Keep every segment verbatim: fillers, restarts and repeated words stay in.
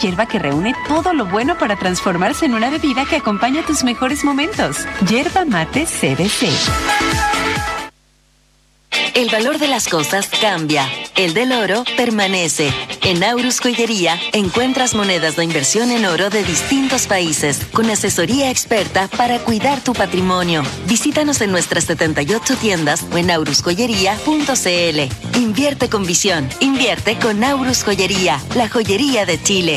hierba que reúne todo lo bueno para transformarse en una bebida que acompaña tus mejores momentos. Yerba mate C B C. El valor de las cosas cambia. El del oro permanece. En Aurus Joyería encuentras monedas de inversión en oro de distintos países, con asesoría experta para cuidar tu patrimonio. Visítanos en nuestras setenta y ocho tiendas o en aurus joyería punto c l. Invierte con visión. Invierte con Aurus Joyería, la joyería de Chile.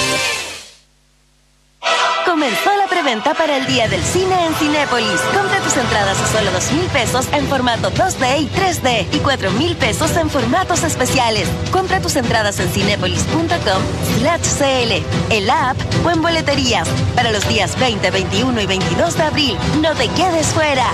Comenzó la preventa para el Día del Cine en Cinépolis. Compra tus entradas a solo dos mil pesos en formato dos D y tres D y cuatro mil pesos en formatos especiales. Compra tus entradas en cinépolis punto com slash c l, en la app o en boleterías. Para los días veinte, veintiuno y veintidós de abril, no te quedes fuera.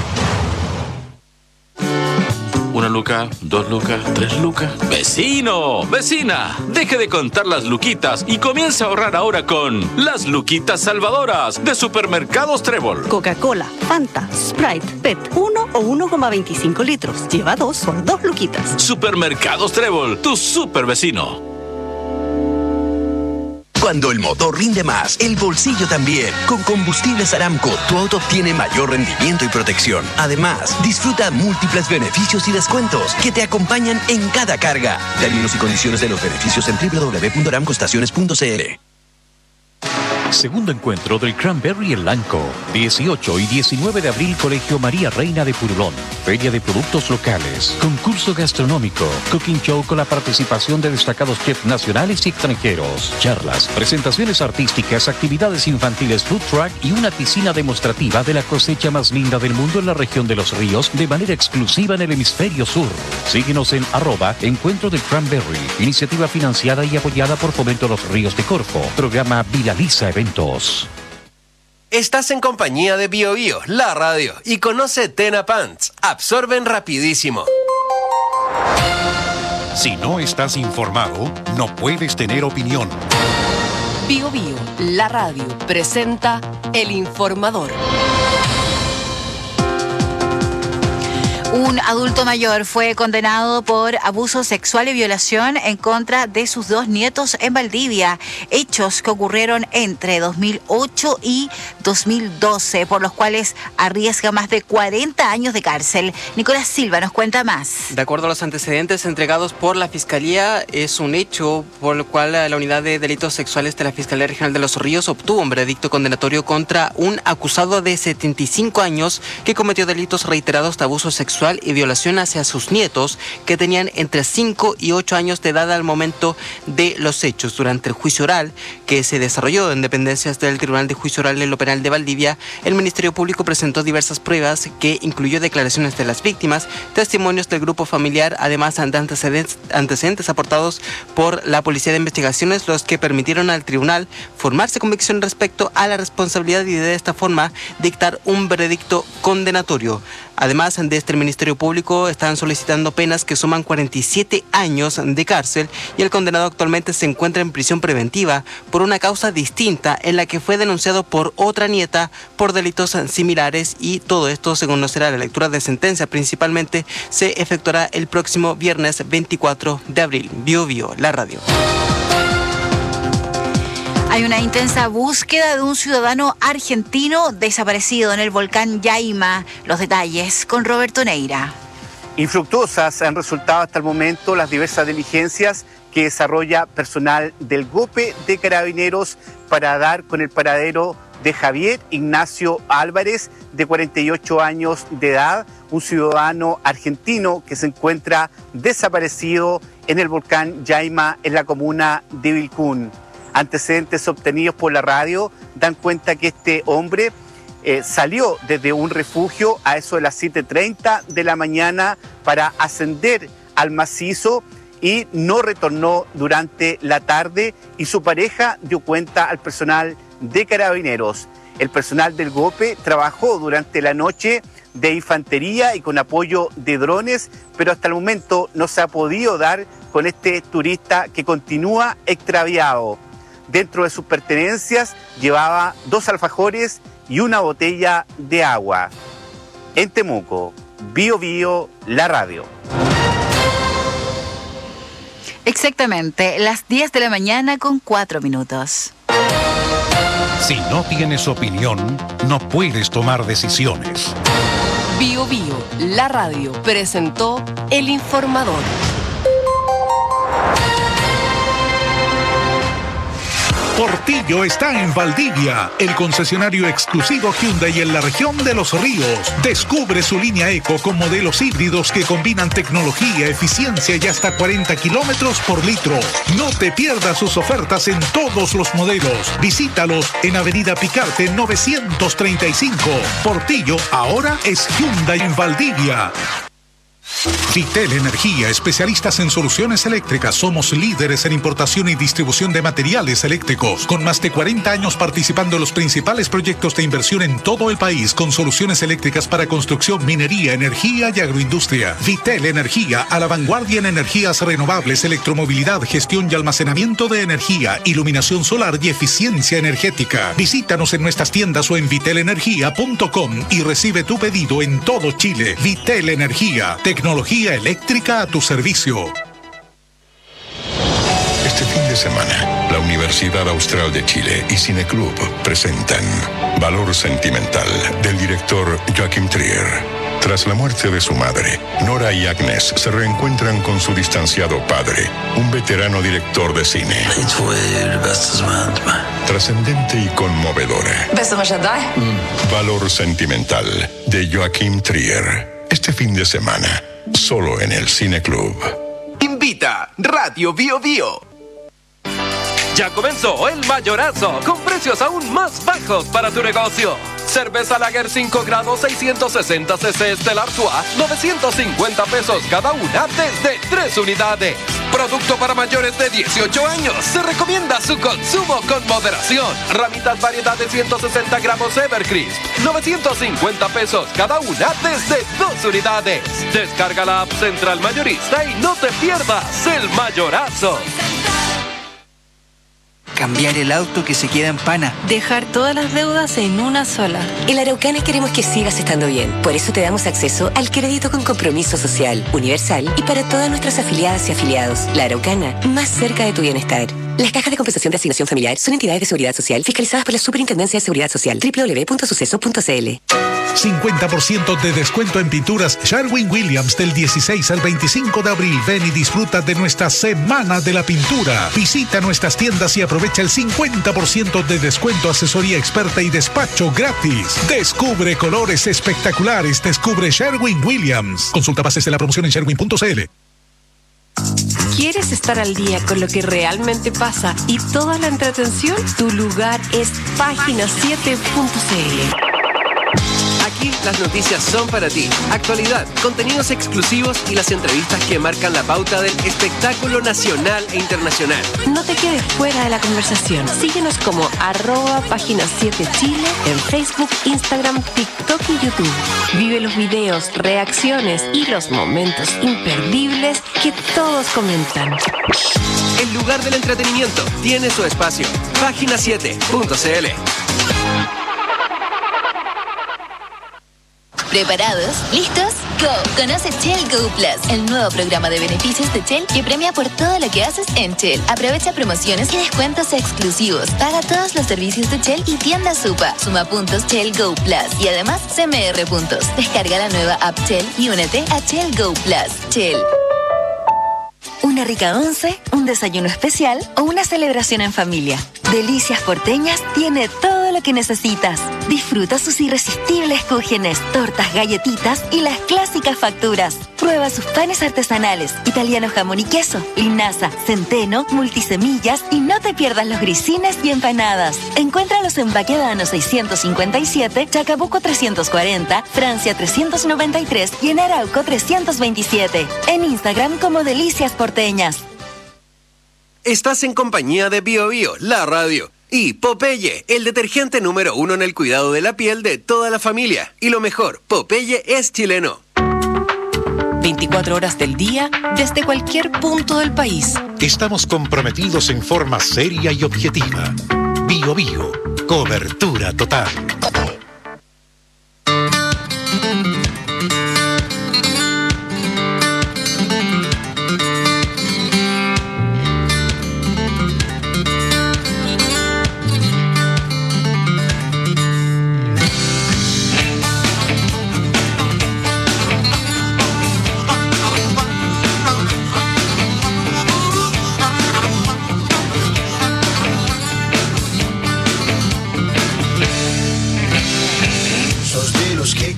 Una luca, dos lucas, tres lucas. ¡Vecino! ¡Vecina! Deje de contar las luquitas y comience a ahorrar ahora con las Luquitas Salvadoras de Supermercados Trébol. Coca-Cola, Fanta, Sprite, P E T, uno o uno coma veinticinco litros. Lleva dos por dos luquitas. Supermercados Trébol, tu super vecino. Cuando el motor rinde más, el bolsillo también. Con Combustibles Aramco, tu auto obtiene mayor rendimiento y protección. Además, disfruta múltiples beneficios y descuentos que te acompañan en cada carga. Términos y condiciones de los beneficios en doble u doble u doble u punto aramco estaciones punto c l. Segundo encuentro del Cranberry en Lanco. dieciocho y diecinueve de abril, Colegio María Reina de Purulón. Feria de productos locales. Concurso gastronómico. Cooking show con la participación de destacados chefs nacionales y extranjeros. Charlas, presentaciones artísticas, actividades infantiles, food truck y una piscina demostrativa de la cosecha más linda del mundo en la región de Los Ríos de manera exclusiva en el hemisferio sur. Síguenos en arroba Encuentro del Cranberry. Iniciativa financiada y apoyada por Fomento Los Ríos de Corfo. Programa Viraliza Eventos. Estás en compañía de Bio Bio, la radio, y conoce Tena Pants. Absorben rapidísimo. Si no estás informado, no puedes tener opinión. Bio Bio, la radio, presenta El Informador. Un adulto mayor fue condenado por abuso sexual y violación en contra de sus dos nietos en Valdivia, hechos que ocurrieron entre dos mil ocho y dos mil doce, por los cuales arriesga más de cuarenta años de cárcel. Nicolás Silva nos cuenta más. De acuerdo a los antecedentes entregados por la Fiscalía, es un hecho por el cual la Unidad de Delitos Sexuales de la Fiscalía Regional de Los Ríos obtuvo un veredicto condenatorio contra un acusado de setenta y cinco años que cometió delitos reiterados de abuso sexual y violación hacia sus nietos, que tenían entre cinco y ocho años de edad al momento de los hechos. Durante el juicio oral que se desarrolló en dependencias del Tribunal de Juicio Oral en lo Penal de Valdivia, el Ministerio Público presentó diversas pruebas que incluyó declaraciones de las víctimas, testimonios del grupo familiar, además de antecedentes, antecedentes aportados por la Policía de Investigaciones, los que permitieron al tribunal formarse convicción respecto a la responsabilidad y de esta forma dictar un veredicto condenatorio. Además de este, el Ministerio Público están solicitando penas que suman cuarenta y siete años de cárcel y el condenado actualmente se encuentra en prisión preventiva por una causa distinta en la que fue denunciado por otra nieta por delitos similares, y todo esto, según nos será la lectura de sentencia, principalmente se efectuará el próximo viernes veinticuatro de abril. Bio Bio, la radio. Hay una intensa búsqueda de un ciudadano argentino desaparecido en el volcán Yaima. Los detalles con Roberto Neira. Infructuosas han resultado hasta el momento las diversas diligencias que desarrolla personal del GOPE de Carabineros para dar con el paradero de Javier Ignacio Álvarez, de cuarenta y ocho años de edad, un ciudadano argentino que se encuentra desaparecido en el volcán Yaima en la comuna de Vilcún. Antecedentes obtenidos por la radio dan cuenta que este hombre eh, salió desde un refugio a eso de las siete treinta de la mañana para ascender al macizo y no retornó durante la tarde, y su pareja dio cuenta al personal de Carabineros. El personal del GOPE trabajó durante la noche de infantería y con apoyo de drones, pero hasta el momento no se ha podido dar con este turista que continúa extraviado. Dentro de sus pertenencias llevaba dos alfajores y una botella de agua. En Temuco, Bio Bio, la radio. Exactamente, las diez de la mañana con cuatro minutos. Si no tienes opinión, no puedes tomar decisiones. Bio Bio, la radio, presentó El Informador. Portillo está en Valdivia, el concesionario exclusivo Hyundai en la región de Los Ríos. Descubre su línea Eco con modelos híbridos que combinan tecnología, eficiencia y hasta cuarenta kilómetros por litro. No te pierdas sus ofertas en todos los modelos. Visítalos en Avenida Picarte novecientos treinta y cinco. Portillo ahora es Hyundai en Valdivia. Vitel Energía, especialistas en soluciones eléctricas. Somos líderes en importación y distribución de materiales eléctricos, con más de cuarenta años participando en los principales proyectos de inversión en todo el país, con soluciones eléctricas para construcción, minería, energía y agroindustria. Vitel Energía, a la vanguardia en energías renovables, electromovilidad, gestión y almacenamiento de energía, iluminación solar y eficiencia energética. Visítanos en nuestras tiendas o en vitel energía punto com y recibe tu pedido en todo Chile. Vitel Energía, tecnología eléctrica a tu servicio. Este fin de semana, la Universidad Austral de Chile y Cineclub presentan Valor Sentimental, del director Joachim Trier. Tras la muerte de su madre, Nora y Agnes se reencuentran con su distanciado padre, un veterano director de cine. Trascendente y conmovedora. Mm. Valor Sentimental, de Joachim Trier. Este fin de semana, solo en el Cineclub. Invita Radio Bio Bio. Ya comenzó el mayorazo, con precios aún más bajos para tu negocio. Cerveza Lager cinco grados seiscientos sesenta centilitros Stella Artois, novecientos cincuenta pesos cada una desde tres unidades. Producto para mayores de dieciocho años. Se recomienda su consumo con moderación. Ramitas variedad de ciento sesenta gramos Evercrisp, novecientos cincuenta pesos cada una desde dos unidades. Descarga la app Central Mayorista y no te pierdas el mayorazo. Cambiar el auto que se queda en pana. Dejar todas las deudas en una sola. En la Araucana queremos que sigas estando bien. Por eso te damos acceso al crédito con compromiso social, universal y para todas nuestras afiliadas y afiliados. La Araucana, más cerca de tu bienestar. Las cajas de compensación de asignación familiar son entidades de seguridad social fiscalizadas por la Superintendencia de Seguridad Social. doble u doble u doble u punto suceso punto c l. cincuenta por ciento de descuento en pinturas Sherwin-Williams del dieciséis al veinticinco de abril. Ven y disfruta de nuestra Semana de la Pintura. Visita nuestras tiendas y aprovecha el cincuenta por ciento de descuento, asesoría experta y despacho gratis. Descubre colores espectaculares. Descubre Sherwin-Williams. Consulta bases de la promoción en sherwin punto c l. ¿Quieres estar al día con lo que realmente pasa y toda la entretención? Tu lugar es página siete punto c l. Aquí las noticias son para ti. Actualidad, contenidos exclusivos y las entrevistas que marcan la pauta del espectáculo nacional e internacional. No te quedes fuera de la conversación. Síguenos como arroba página siete Chile en Facebook, Instagram, TikTok y YouTube. Vive los videos, reacciones y los momentos imperdibles que todos comentan. El lugar del entretenimiento tiene su espacio. página siete punto c l. ¿Preparados? ¿Listos? ¡Go! Conoce Shell Go Plus, el nuevo programa de beneficios de Shell que premia por todo lo que haces en Shell. Aprovecha promociones y descuentos exclusivos. Paga todos los servicios de Shell y tienda Supa. Suma puntos Shell Go Plus y además C M R puntos. Descarga la nueva app Shell y únete a Shell Go Plus. Shell. Una rica once, un desayuno especial o una celebración en familia. Delicias Porteñas tiene todo lo que necesitas. Disfruta sus irresistibles cúgenes, tortas, galletitas y las clásicas facturas. Prueba sus panes artesanales, italianos jamón y queso, linaza, centeno, multisemillas y no te pierdas los grisines y empanadas. Encuéntralos en Baquedano seiscientos cincuenta y siete, Chacabuco trescientos cuarenta, Francia trescientos noventa y tres y en Arauco trescientos veintisiete. En Instagram como Delicias Porteñas. Estás en compañía de Bio Bio, la radio. Y Popeye, el detergente número uno en el cuidado de la piel de toda la familia. Y lo mejor, Popeye es chileno. veinticuatro horas del día, desde cualquier punto del país. Estamos comprometidos en forma seria y objetiva. Bio Bio, cobertura total.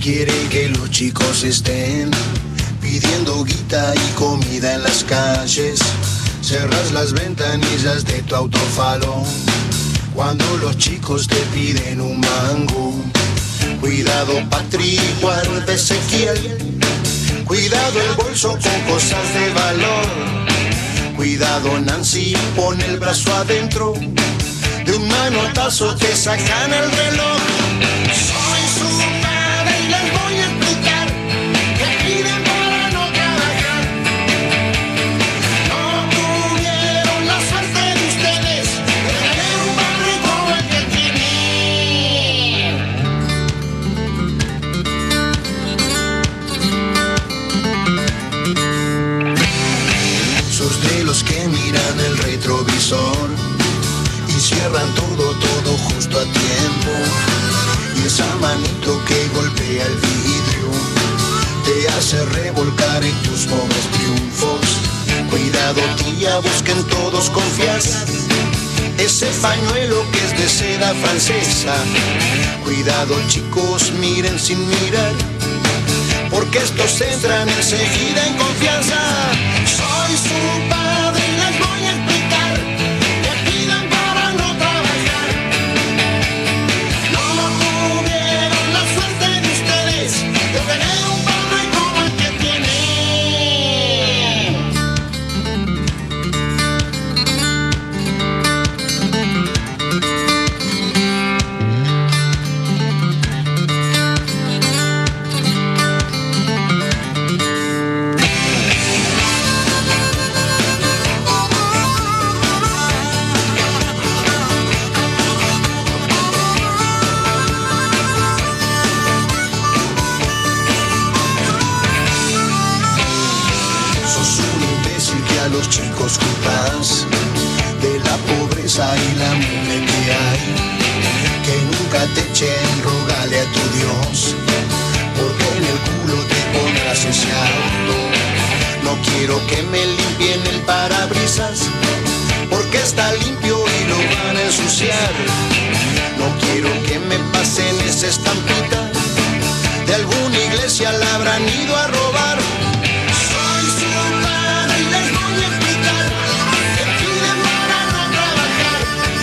quiere que los chicos estén pidiendo guita y comida en las calles. Cerras las ventanillas de tu autofalón cuando los chicos te piden un mango. Cuidado, Patri, guarda Ezequiel. Cuidado el bolso con cosas de valor. Cuidado, Nancy, pon el brazo adentro. De un manotazo te sacan el reloj. Soy su padre y les voy a explicar que piden para no trabajar. No tuvieron la suerte de ustedes de tener un padre como el que tienen. Sos de los que miran el retrovisor y cierran todo, todo justo a tiempo. Y esa manito que golpea el vidrio te hace revolcar en tus pobres triunfos. Cuidado, tía, busquen todos confianza ese pañuelo que es de seda francesa. Cuidado, chicos, miren sin mirar, porque estos entran enseguida en confianza. Soy su padre y les voy a explicar que pidan para no trabajar. No tuvieron la suerte de ustedes de tener un padre como el que tienen. Los chicos culpas de la pobreza y la hambre que hay. Que nunca te echen, rogale a tu Dios, porque en el culo te pondrás ese auto. No quiero que me limpien el parabrisas, porque está limpio y lo van a ensuciar. No quiero que me pasen esa estampita, de alguna iglesia la habrán ido a robar. Soy su padre y les voy a explicar que piden para no trabajar.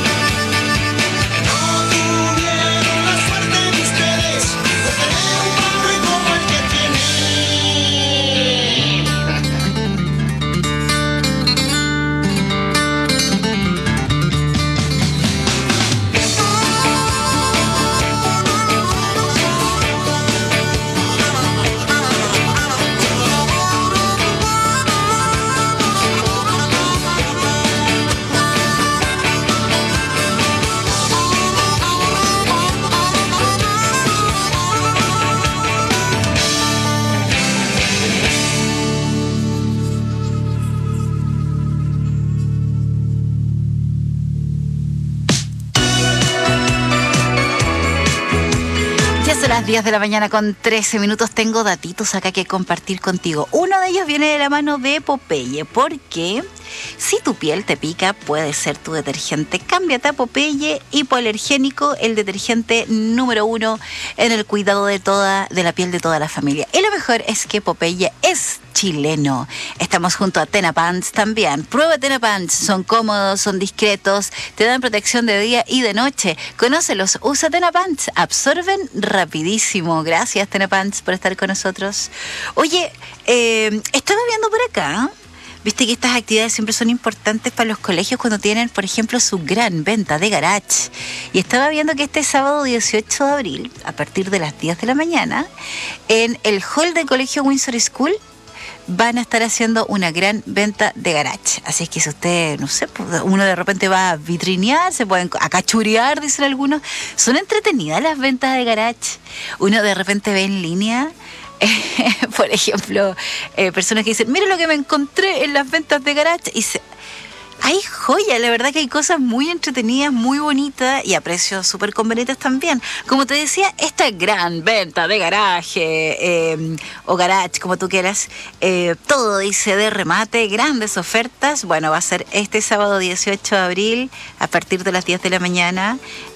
No tuvieron la suerte de ustedes de tener un padre como el que las diez de la mañana con trece minutos. Tengo datitos acá que compartir contigo. Uno de ellos viene de la mano de Popeye, porque si tu piel te pica, puede ser tu detergente. Cámbiate a Popeye Hipoalergénico, el detergente número uno en el cuidado de toda de la piel de toda la familia. Y lo mejor es que Popeye es chileno. Estamos junto a Tena Pants también. Prueba Tena Pants, son cómodos, son discretos, te dan protección de día y de noche. Conócelos, usa Tena Pants, absorben rapidísimo. Gracias Tena Pants por estar con nosotros. Oye, eh, estaba viendo por acá, viste que estas actividades siempre son importantes para los colegios cuando tienen, por ejemplo, su gran venta de garage. Y estaba viendo que este sábado dieciocho de abril, a partir de las diez de la mañana, en el hall del colegio Windsor School, van a estar haciendo una gran venta de garage. Así es que si usted, no sé, uno de repente va a vitrinear, se pueden acachurear, dicen algunos. Son entretenidas las ventas de garage. Uno de repente ve en línea, eh, por ejemplo, eh, personas que dicen, mira lo que me encontré en las ventas de garage. Y se, Hay joya, la verdad que hay cosas muy entretenidas, muy bonitas y a precios súper convenientes también. Como te decía, esta gran venta de garaje eh, o garage, como tú quieras, eh, todo dice de remate, grandes ofertas. Bueno, va a ser este sábado dieciocho de abril a partir de las diez de la mañana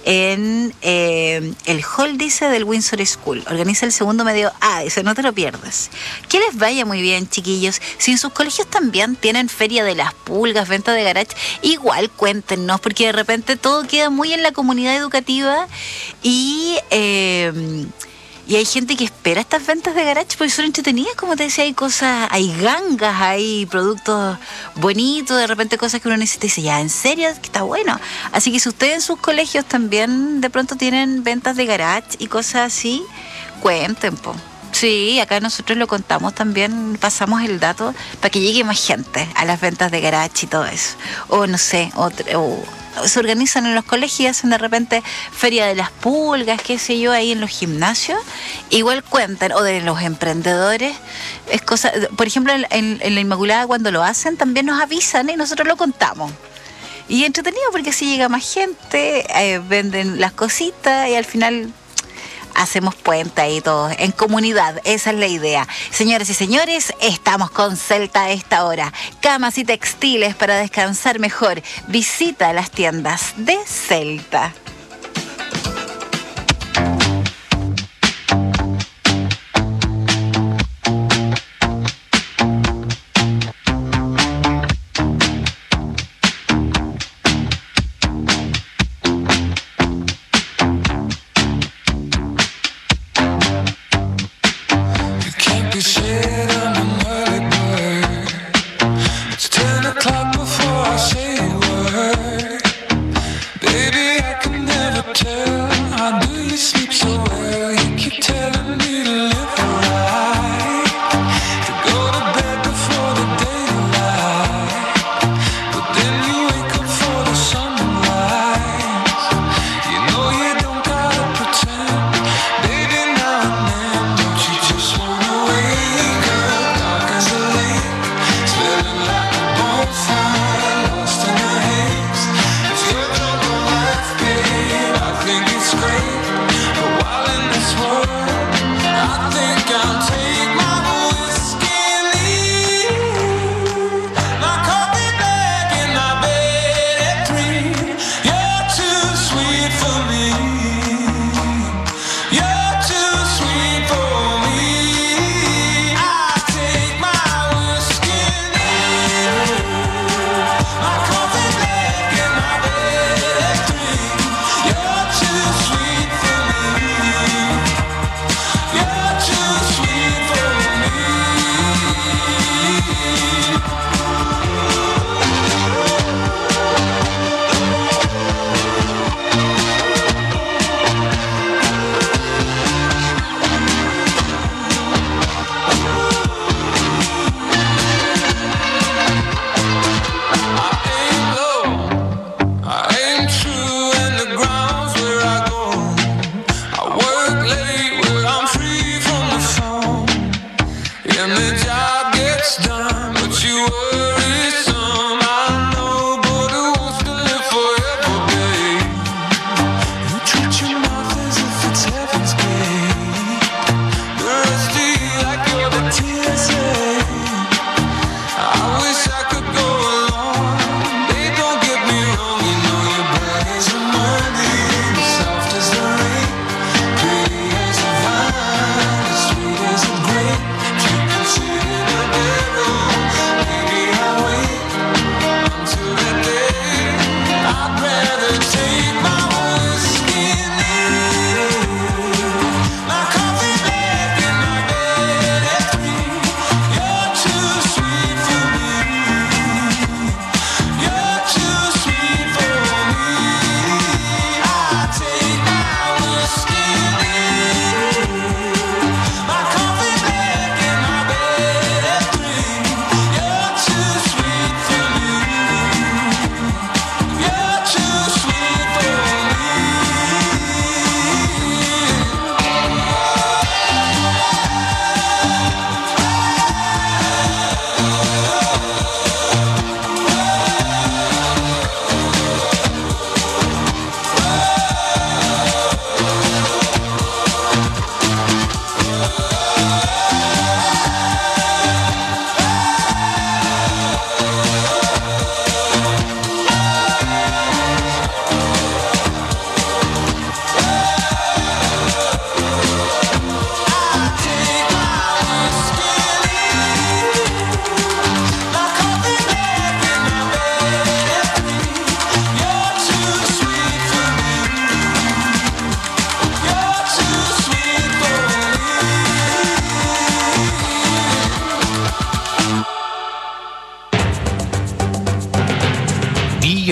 en eh, el hall, dice, del Windsor School. Organiza el segundo medio A, dice, no te lo pierdas. Que les vaya muy bien, chiquillos. Si en sus colegios también tienen feria de las pulgas, venta de garage, igual cuéntenos, porque de repente todo queda muy en la comunidad educativa y... Eh, Y hay gente que espera estas ventas de garage porque son entretenidas, como te decía, hay cosas, hay gangas, hay productos bonitos, de repente cosas que uno necesita y dice, ya, ¿en serio? Que está bueno. Así que si ustedes en sus colegios también de pronto tienen ventas de garage y cosas así, cuenten, po. Sí, acá nosotros lo contamos también, pasamos el dato para que llegue más gente a las ventas de garage y todo eso. O no sé, o... o se organizan en los colegios, hacen de repente feria de las pulgas, qué sé yo, ahí en los gimnasios, igual cuentan, o de los emprendedores, es cosa, por ejemplo, en, en la Inmaculada cuando lo hacen también nos avisan y nosotros lo contamos. Y entretenido porque así llega más gente, eh, venden las cositas y al final hacemos puente ahí todos, en comunidad, esa es la idea. Señoras y señores, estamos con Celta a esta hora. Camas y textiles para descansar mejor. Visita las tiendas de Celta. O'clock before I say a word. Baby, I can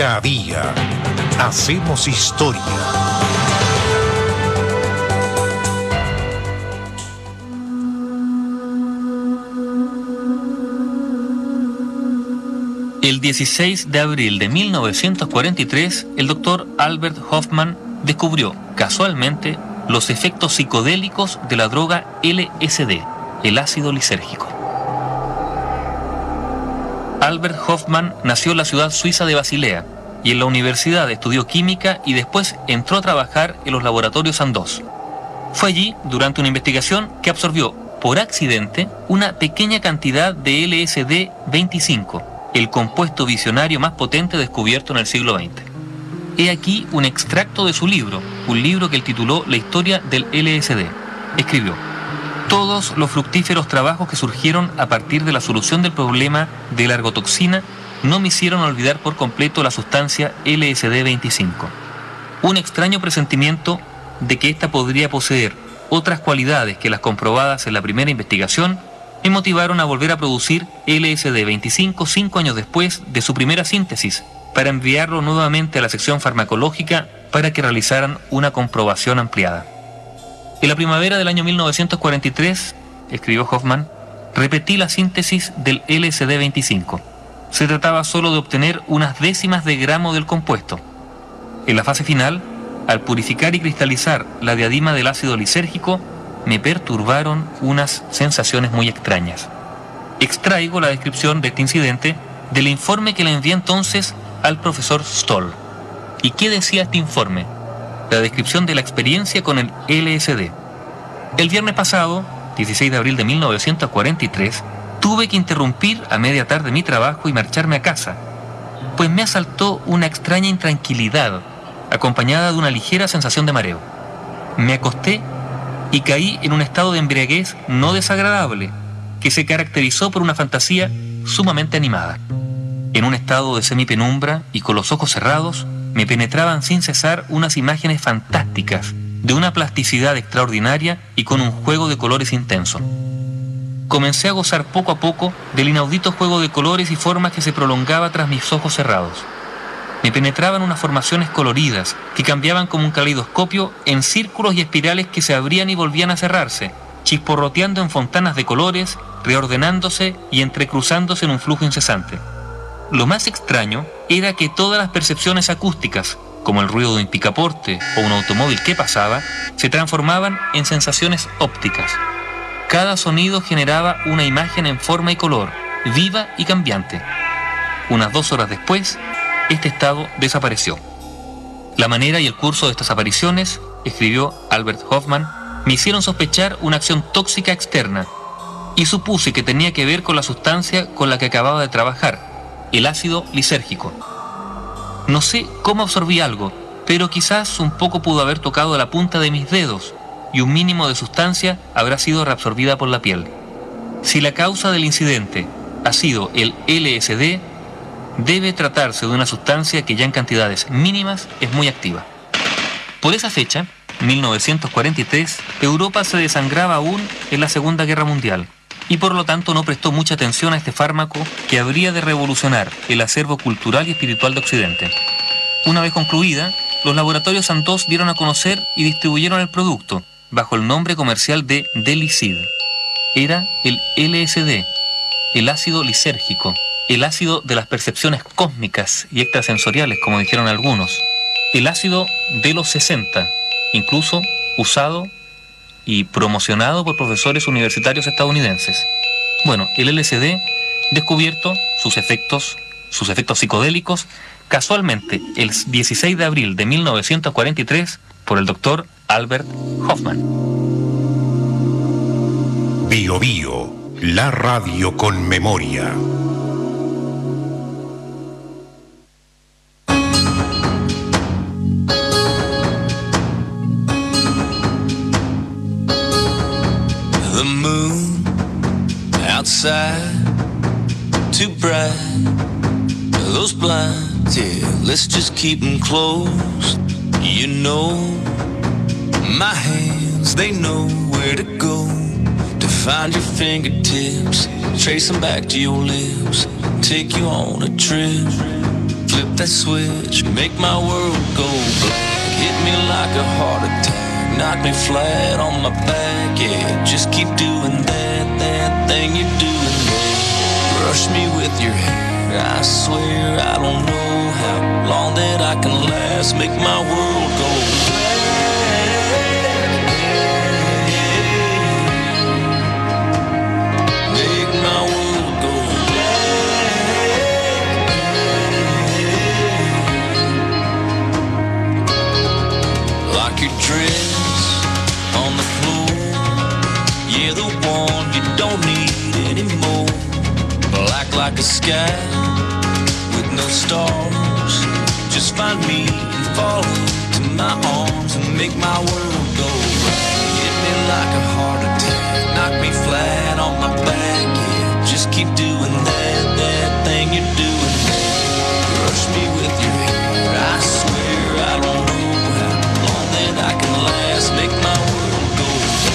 Día a día hacemos historia. El dieciséis de abril de mil novecientos cuarenta y tres, el doctor Albert Hofmann descubrió, casualmente, los efectos psicodélicos de la droga L S D, el ácido lisérgico. Albert Hofmann nació en la ciudad suiza de Basilea y en la universidad estudió química y después entró a trabajar en los laboratorios Sandoz. Fue allí, durante una investigación, que absorbió, por accidente, una pequeña cantidad de L S D veinticinco, el compuesto visionario más potente descubierto en el siglo veinte. He aquí un extracto de su libro, un libro que él tituló La historia del L S D. Escribió: todos los fructíferos trabajos que surgieron a partir de la solución del problema de la ergotoxina no me hicieron olvidar por completo la sustancia L S D veinticinco. Un extraño presentimiento de que ésta podría poseer otras cualidades que las comprobadas en la primera investigación me motivaron a volver a producir L S D veinticinco cinco años después de su primera síntesis, para enviarlo nuevamente a la sección farmacológica para que realizaran una comprobación ampliada. En la primavera del año mil novecientos cuarenta y tres, escribió Hofmann, repetí la síntesis del L S D veinticinco. Se trataba solo de obtener unas décimas de gramo del compuesto. En la fase final, al purificar y cristalizar la diadima del ácido lisérgico, me perturbaron unas sensaciones muy extrañas. Extraigo la descripción de este incidente del informe que le envié entonces al profesor Stoll. ¿Y qué decía este informe? La descripción de la experiencia con el L S D. El viernes pasado, dieciséis de abril de mil novecientos cuarenta y tres, tuve que interrumpir a media tarde mi trabajo y marcharme a casa, pues me asaltó una extraña intranquilidad, acompañada de una ligera sensación de mareo. Me acosté y caí en un estado de embriaguez no desagradable, que se caracterizó por una fantasía sumamente animada. En un estado de semipenumbra y con los ojos cerrados, me penetraban sin cesar unas imágenes fantásticas, de una plasticidad extraordinaria y con un juego de colores intenso. Comencé a gozar poco a poco del inaudito juego de colores y formas que se prolongaba tras mis ojos cerrados. Me penetraban unas formaciones coloridas que cambiaban como un caleidoscopio en círculos y espirales que se abrían y volvían a cerrarse, chisporroteando en fontanas de colores, reordenándose y entrecruzándose en un flujo incesante. Lo más extraño era que todas las percepciones acústicas, como el ruido de un picaporte o un automóvil que pasaba, se transformaban en sensaciones ópticas. Cada sonido generaba una imagen en forma y color, viva y cambiante. Unas dos horas después, este estado desapareció. La manera y el curso de estas apariciones, escribió Albert Hofmann, me hicieron sospechar una acción tóxica externa y supuse que tenía que ver con la sustancia con la que acababa de trabajar, el ácido lisérgico. No sé cómo absorbí algo, pero quizás un poco pudo haber tocado la punta de mis dedos y un mínimo de sustancia habrá sido reabsorbida por la piel. Si la causa del incidente ha sido el L S D, debe tratarse de una sustancia que ya en cantidades mínimas es muy activa. Por esa fecha, mil novecientos cuarenta y tres, Europa se desangraba aún en la Segunda Guerra Mundial y por lo tanto no prestó mucha atención a este fármaco que habría de revolucionar el acervo cultural y espiritual de Occidente. Una vez concluida, los laboratorios Sandoz dieron a conocer y distribuyeron el producto bajo el nombre comercial de Delicid. Era el L S D, el ácido lisérgico, el ácido de las percepciones cósmicas y extrasensoriales, como dijeron algunos, el ácido de los sesenta, incluso usado y promocionado por profesores universitarios estadounidenses. Bueno, el L S D, descubierto sus efectos, sus efectos psicodélicos, casualmente el dieciséis de abril de mil novecientos cuarenta y tres por el doctor Albert Hofmann. Bio Bio, la radio con memoria. The moon outside, too bright. Those blinds, yeah, let's just keep them closed. You know, my hands, they know where to go to find your fingertips, trace them back to your lips, take you on a trip. flip that switch, make my world go black. Hit me like a heart attack, knock me flat on my back. Yeah, just keep doing that, that thing you're doing there. Brush me with your hair, I swear I don't know how long that I can last. Make my world go black. Make my world go black. Like your dress on the floor, yeah, the one you don't need anymore. Black like a sky with no stars. Just find me, fall into my arms and make my world go right. Hit me like a heart attack, knock me flat on my back. Yeah, just keep doing that, that thing you're doing. Brush me with your hair, I swear I don't know how long that I can last. Make my world go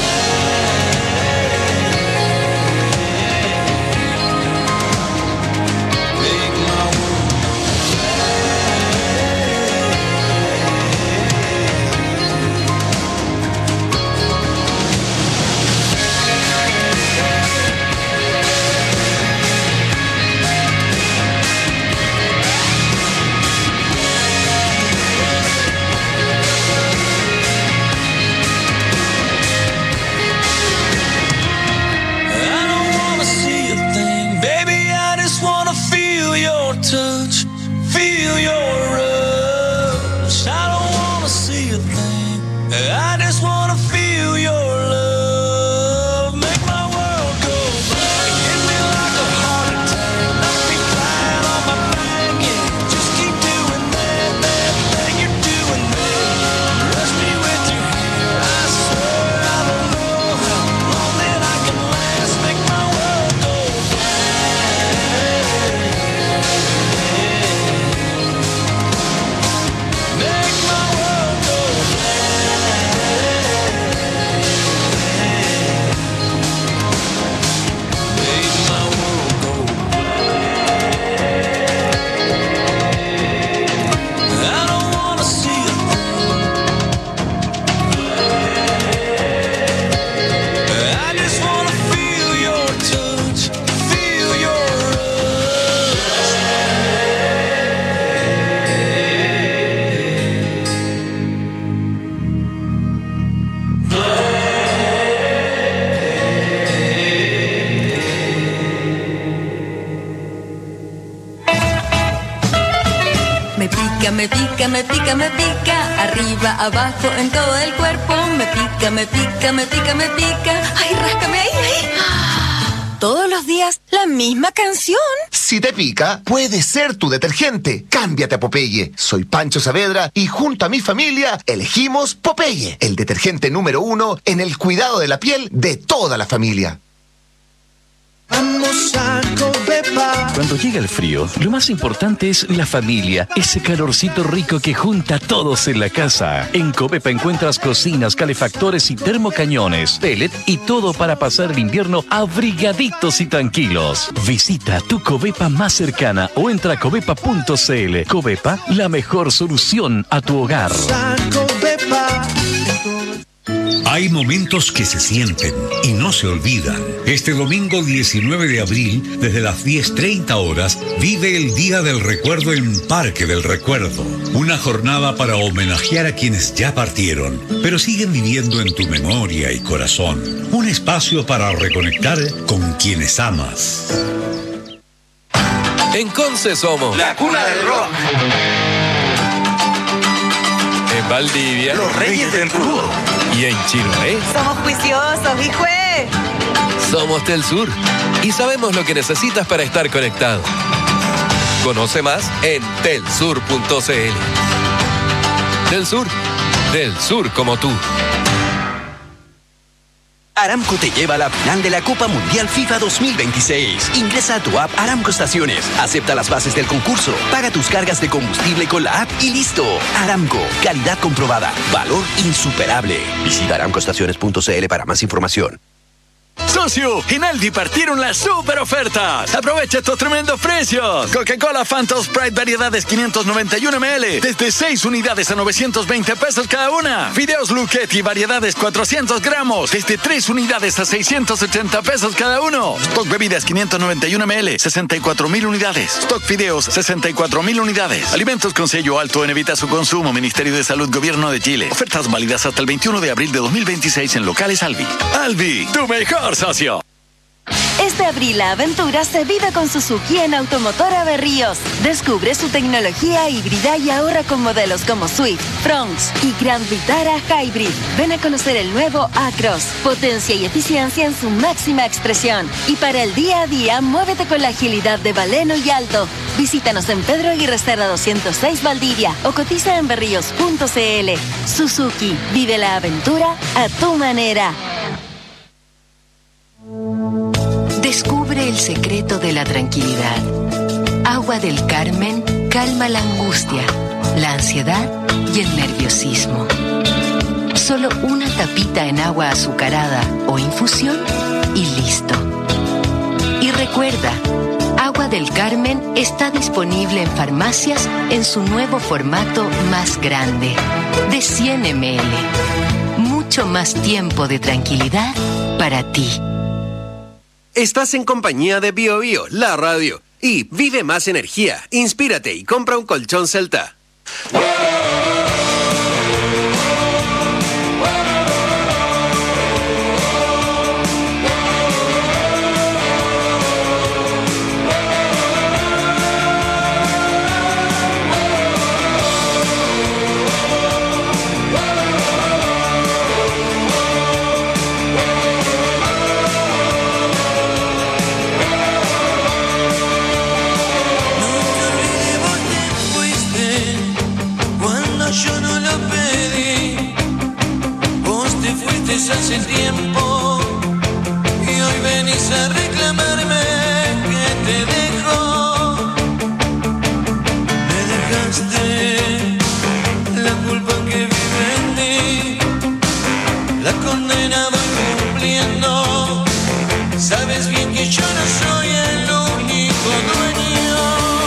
touch, feel your rush. I don't wanna see a thing, I just wanna feel your love. Make my world go black. Hit me like a heart attack, knock me flat on my back. Yeah, just keep doing that, that thing you're doing there. Brush me with your hair, I swear I don't know how long that I can last. Make my world go black. Me pica, me pica, me pica, arriba, abajo, en todo el cuerpo. Me pica, me pica, me pica, me pica. Ay, ráscame ahí, ahí. Todos los días, la misma canción. Si te pica, puede ser tu detergente. Cámbiate a Popeye. Soy Pancho Saavedra y junto a mi familia elegimos Popeye, el detergente número uno en el cuidado de la piel de toda la familia. Vamos a Covepa. Cuando llega el frío, lo más importante es la familia, ese calorcito rico que junta a todos en la casa. En Covepa encuentras cocinas, calefactores y termocañones, pellet y todo para pasar el invierno abrigaditos y tranquilos. Visita tu Covepa más cercana o entra a covepa punto cl. Covepa, la mejor solución a tu hogar. Hay momentos que se sienten y no se olvidan. Este domingo diecinueve de abril, desde las diez treinta horas, vive el Día del Recuerdo en Parque del Recuerdo. Una jornada para homenajear a quienes ya partieron, pero siguen viviendo en tu memoria y corazón. Un espacio para reconectar con quienes amas. En Conce somos la cuna del rock. En Valdivia, los reyes del crudo. Y en Chiloé, Somos juiciosos, hijo. somos Telsur y sabemos lo que necesitas para estar conectado. Conoce más en telsur punto cl. Telsur, del sur como tú. Aramco te lleva a la final de la Copa Mundial FIFA dos mil veintiséis. Ingresa a tu app Aramco Estaciones, acepta las bases del concurso, paga tus cargas de combustible con la app y listo. Aramco, calidad comprobada, valor insuperable. Visita aramco estaciones punto cl para más información. Socio, en Aldi partieron las super ofertas. Aprovecha estos tremendos precios. Coca-Cola Fanta Sprite variedades quinientos noventa y uno mililitros desde seis unidades a novecientos veinte pesos cada una. Fideos Luchetti variedades cuatrocientos gramos desde tres unidades a seiscientos ochenta pesos cada uno. Stock bebidas quinientos noventa y uno mililitros, sesenta y cuatro mil unidades. Stock fideos, sesenta y cuatro mil unidades. Alimentos con sello alto en evita su consumo. Ministerio de Salud, Gobierno de Chile. Ofertas válidas hasta el veintiuno de abril de dos mil veintiséis en locales Albi. Albi, tu mejor socio. Este abril la aventura se vive con Suzuki en Automotora Berríos. Descubre su tecnología híbrida y ahorra con modelos como Swift, Fronx y Grand Vitara Hybrid. Ven a conocer el nuevo Acros. Potencia y eficiencia en su máxima expresión. Y para el día a día, muévete con la agilidad de Baleno y Alto. Visítanos en Pedro Aguirre Cerda doscientos seis Valdivia o cotiza en berríos punto cl. Suzuki, vive la aventura a tu manera. Descubre el secreto de la tranquilidad. Agua del Carmen calma la angustia, la ansiedad y el nerviosismo. Solo una tapita en agua azucarada o infusión y listo. Y recuerda, Agua del Carmen está disponible en farmacias en su nuevo formato más grande, de cien mililitros. Mucho más tiempo de tranquilidad para ti. Estás en compañía de Bio Bio, la radio. Y vive más energía, inspírate y compra un colchón Celta. Hace tiempo y hoy venís a reclamarme que te dejo. Me dejaste la culpa que vive en mí, la condena voy cumpliendo. Sabes bien que yo no soy el único dueño.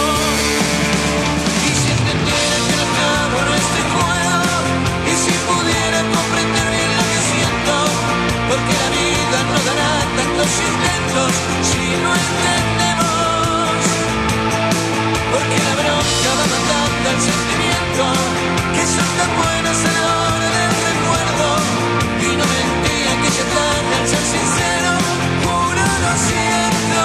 Y si entendiera que no acabo en este juego, y si pudiera comprender bien lo que siento, porque la vida no dará tantos intentos si no entendemos. Porque la bronca va matando el sentimiento, que son tan buenas a la hora del recuerdo. Y no mentía que ya tarde al ser sincero, juro lo siento.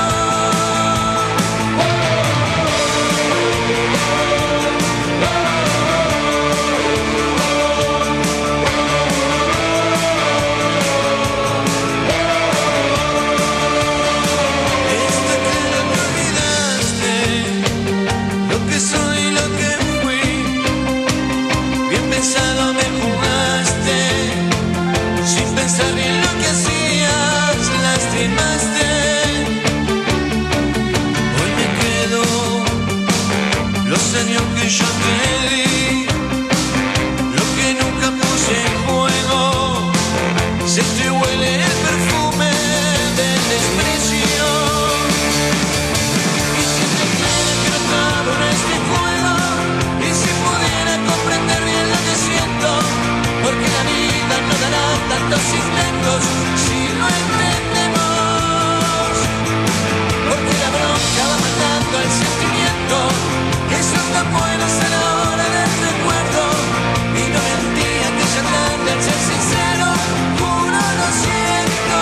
Pensar bien lo que hacías, lastimaste. Hoy me quedo los años que yo te di, lo que nunca puse en juego. Se te huele el perfume del desprecio. Y si te quiere que no acabo en este juego, y si pudiera comprender bien lo que siento, porque la vida no dará tantos intentos si no entendemos. Porque la bronca va matando el sentimiento, que son tan buenas a la hora del recuerdo. Y no mentía que ya tarde al ser sincero, juro lo siento.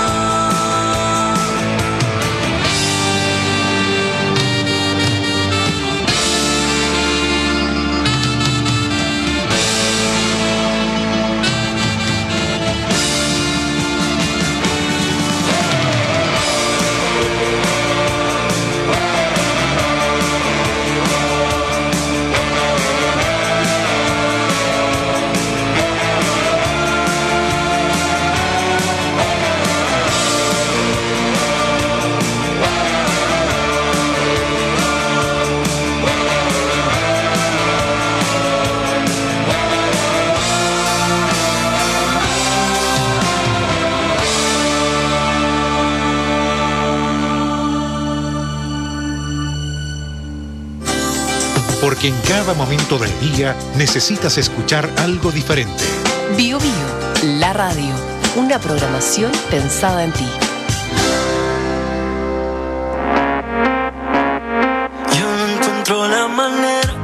porque en cada momento del día necesitas escuchar algo diferente. Bio Bio, la radio, una programación pensada en ti. Yo no encuentro la manera,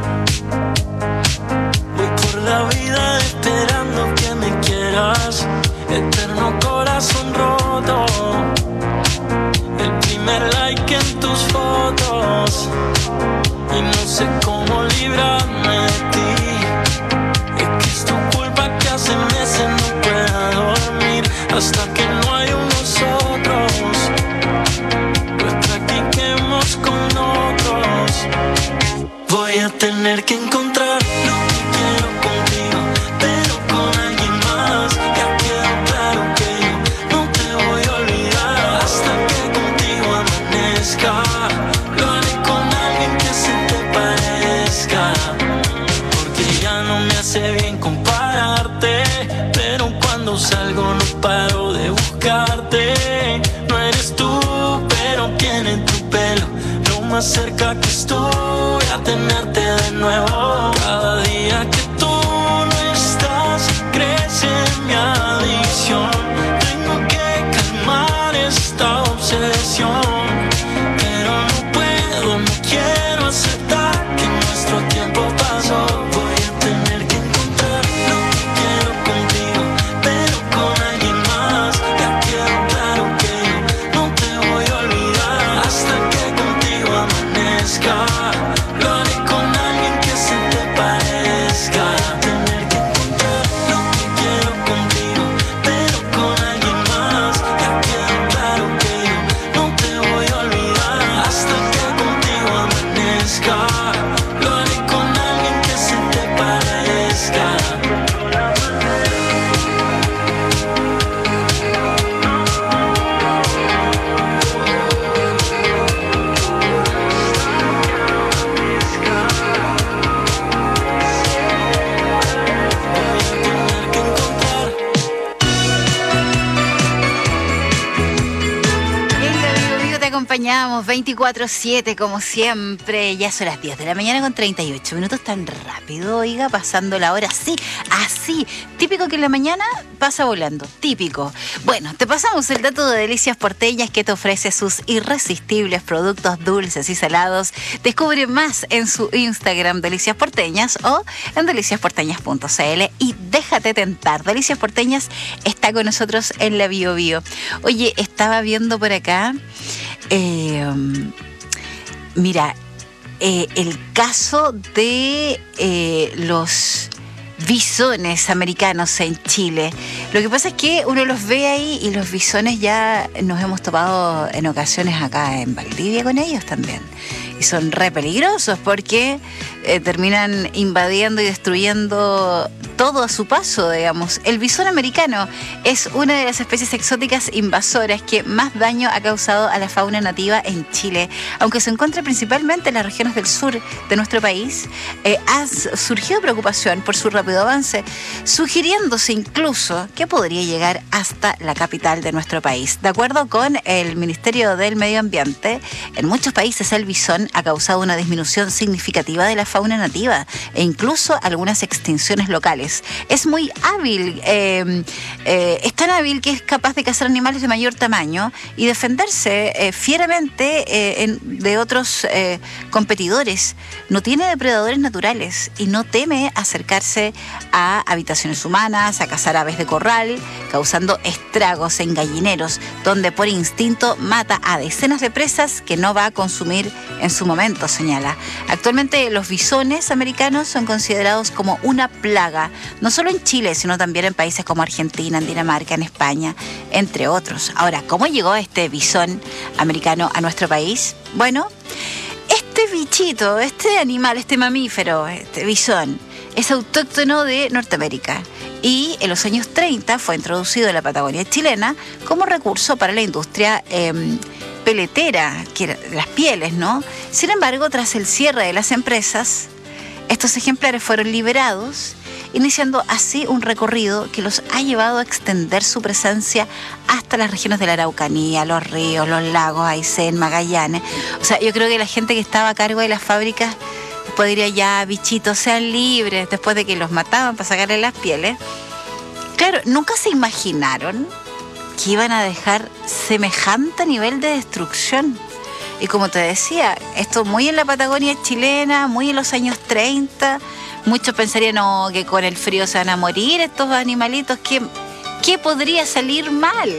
voy por la vida esperando que me quieras, eterno corazón roto, el primer like en tus fotos, y no sé cómo librarme de ti, es que es tu culpa que hace meses no puedo dormir, hasta que no hay unos otros, pues practiquemos con otros, voy a tener que encontrar lo que quiero contigo, pero con alguien más, ya quedó claro que yo no te voy a olvidar, hasta que contigo amanezca, lo haré con alguien que se te parezca, porque ya no me hace bien compararte, pero cuando salgo no paro de buscarte, no eres tú, pero tiene tu pelo, lo más cerca que estoy a tenerte de nuevo, cada día que tú no estás crece mi adicción, tengo que calmar esta obsesión, pero no puedo, no quiero aceptar que nuestro tiempo pasó, voy a tener que encontrar lo que quiero contigo, pero con alguien más, ya quedó claro que yo no te voy a olvidar, hasta que contigo amanezca, lo haré con alguien que se te parezca, tener que encontrar lo que quiero contigo, pero con alguien más, ya quedó claro que yo no te voy a olvidar, hasta que contigo amanezca, lo haré con alguien que se te parezca. En la Bio Bio te acompañamos veinticuatro siete como siempre. Ya son las diez de la mañana con treinta y ocho minutos. Tan rápido, oiga, pasando la hora así, así. Típico que en la mañana pasa volando, típico. Bueno, te pasamos el dato de Delicias Porteñas, que te ofrece sus irresistibles productos dulces y salados. Descubre más en su Instagram Delicias Porteñas o en delicias porteñas punto c l y déjate tentar. Delicias Porteñas está con nosotros en la Bio Bio. Oye, estaba viendo por acá, eh, mira, eh, el caso de eh, los bisones americanos en Chile. Lo que pasa es que uno los ve ahí y los bisones ya nos hemos topado en ocasiones acá en Valdivia con ellos también. Y son re peligrosos porque eh, terminan invadiendo y destruyendo todo a su paso, digamos. El bisón americano es una de las especies exóticas invasoras que más daño ha causado a la fauna nativa en Chile. Aunque se encuentra principalmente en las regiones del sur de nuestro país, eh, ha surgido preocupación por su rápido avance, sugiriéndose incluso que podría llegar hasta la capital de nuestro país. De acuerdo con el Ministerio del Medio Ambiente, en muchos países el bisón ha causado una disminución significativa de la fauna nativa e incluso algunas extinciones locales. Es muy hábil, eh, eh, es tan hábil que es capaz de cazar animales de mayor tamaño y defenderse eh, fieramente eh, en, de otros eh, competidores. No tiene depredadores naturales y no teme acercarse a habitaciones humanas, a cazar aves de corral, causando estragos en gallineros, donde por instinto mata a decenas de presas que no va a consumir en su momento, señala. Actualmente los bisones americanos son considerados como una plaga, no solo en Chile, sino también en países como Argentina, en Dinamarca, en España, entre otros. Ahora, ¿cómo llegó este bisón americano a nuestro país? Bueno, este bichito, este animal, este mamífero, este bisón, es autóctono de Norteamérica y en los años treinta fue introducido en la Patagonia chilena como recurso para la industria eh, peletera, que era las pieles, ¿no? Sin embargo, tras el cierre de las empresas, estos ejemplares fueron liberados, iniciando así un recorrido que los ha llevado a extender su presencia hasta las regiones de la Araucanía, los ríos, los lagos, Aysén, Magallanes. O sea, yo creo que la gente que estaba a cargo de las fábricas después diría ya, bichitos, sean libres, después de que los mataban para sacarle las pieles. Claro, nunca se imaginaron que iban a dejar semejante nivel de destrucción. Y como te decía, esto muy en la Patagonia chilena, muy en los años treinta. Muchos pensarían, no, que con el frío se van a morir estos animalitos. ¿Qué, qué podría salir mal?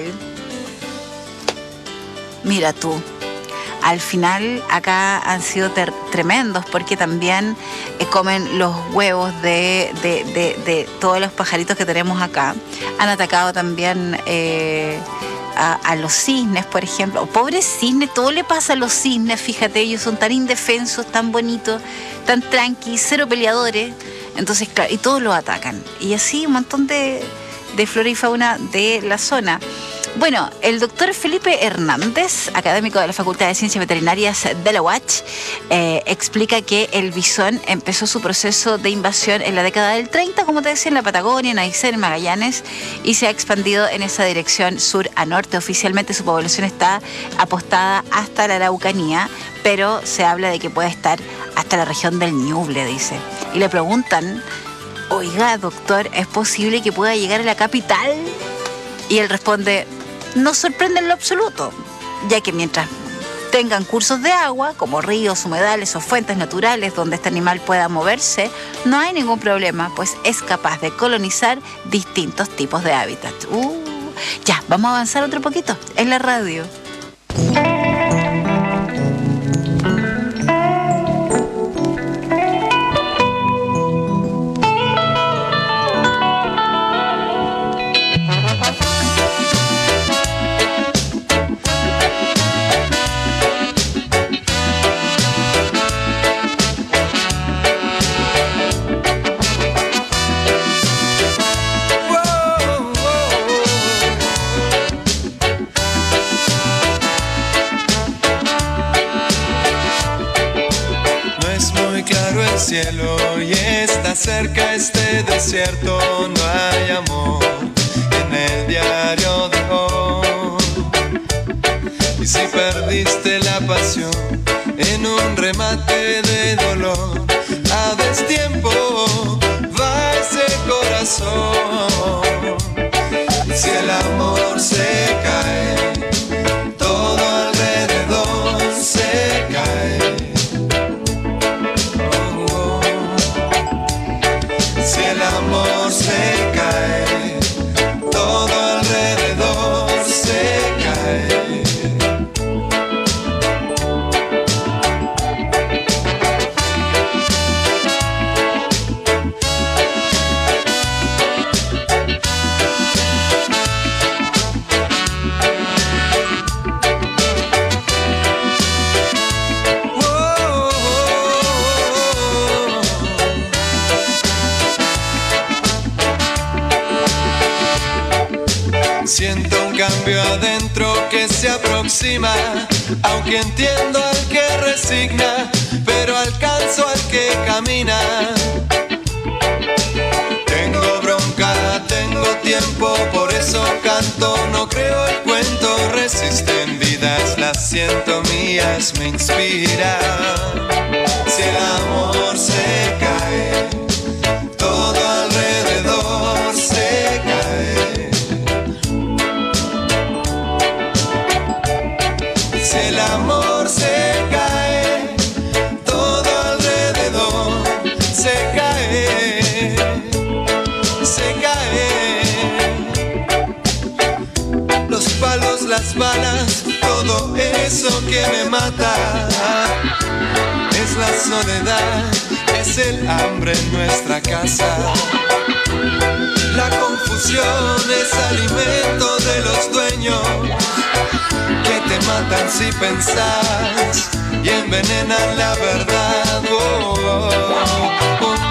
Mira tú, al final acá han sido ter- tremendos porque también eh, comen los huevos de, de, de, de todos los pajaritos que tenemos acá. Han atacado también eh, a, a los cisnes, por ejemplo. Pobres cisnes, todo le pasa a los cisnes, fíjate, ellos son tan indefensos, tan bonitos, tan tranquilos, cero peleadores. Entonces, claro, y todos los atacan. Y así un montón de, de flora y fauna de la zona. Bueno, el doctor Felipe Hernández, académico de la Facultad de Ciencias Veterinarias de la U A C H, eh, explica que el bisón empezó su proceso de invasión en la década del treinta, como te decía, en la Patagonia, en Aysén, en Magallanes, y se ha expandido en esa dirección sur a norte. Oficialmente su población está apostada hasta la Araucanía, pero se habla de que puede estar hasta la región del Ñuble, dice. Y le preguntan, oiga, doctor, ¿es posible que pueda llegar a la capital? Y él responde, no sorprende en lo absoluto, ya que mientras tengan cursos de agua, como ríos, humedales o fuentes naturales donde este animal pueda moverse, no hay ningún problema, pues es capaz de colonizar distintos tipos de hábitats. Uh, ya, vamos a avanzar otro poquito en la radio. Cielo y está cerca este desierto, no hay amor en el diario de hoy. Y si perdiste la pasión en un remate de dolor, a destiempo va ese corazón. Si el amor se cae, todo alrededor se cae. Si el amor se cae, todo alrededor se cae. Siento un cambio adentro que se aproxima, aunque entiendo al que resigna, pero alcanzo al que camina. Tengo bronca, tengo tiempo, por eso canto, no creo el cuento. Resisten vidas, las siento mías, me inspira. Si el amor se cae, todo alrededor se cae. Si el amor se cae, todo alrededor se cae, se cae. Los palos, las balas, todo eso que me mata, es la soledad, es el hambre en nuestra casa. La confusión es alimento de los dueños que te matan si pensás y envenenan la verdad. Oh, oh, oh, oh.